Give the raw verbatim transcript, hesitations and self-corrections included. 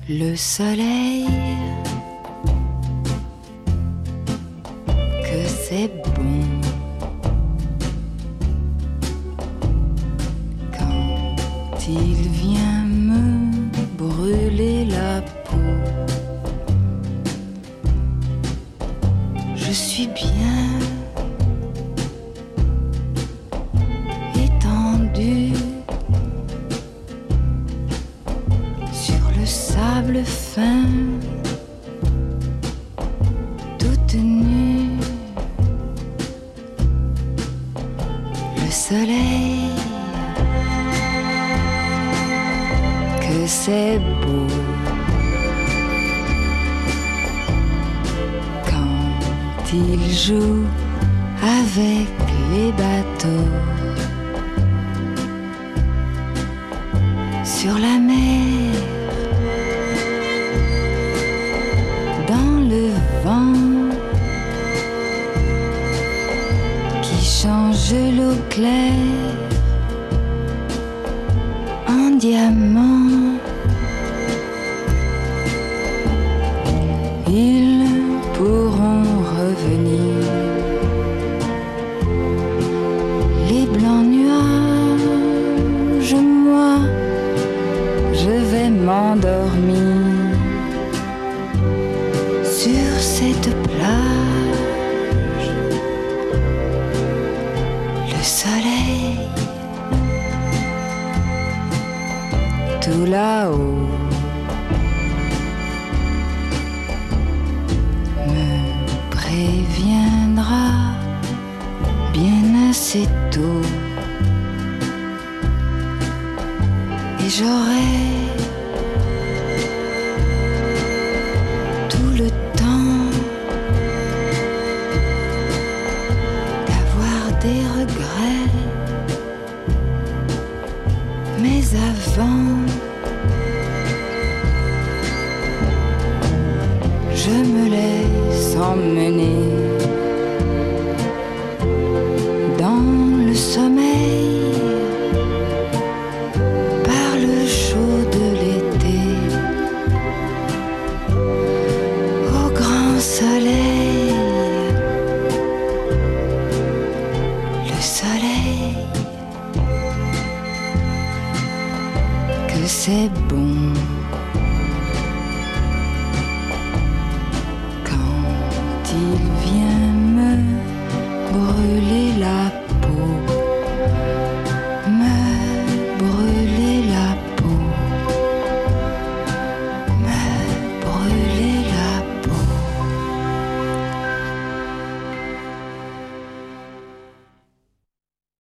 Le soleil, que c'est bon quand il vient me brûler la peau. Je suis bien étendue sur le sable fin, toute nue. Le soleil, que c'est beau quand il joue avec les bateaux sur la mer, dans le vent qui change l'eau claire en diamant. Ils pourront revenir, les blancs nuages, moi je vais m'endormir sur cette plage. Le soleil, tout là-haut, me préviendra bien assez tôt, et j'aurai tout le temps d'avoir des regrets. Mais avant, je me laisse emmener dans le sommeil par le chaud de l'été, au grand soleil. Le soleil, que c'est bon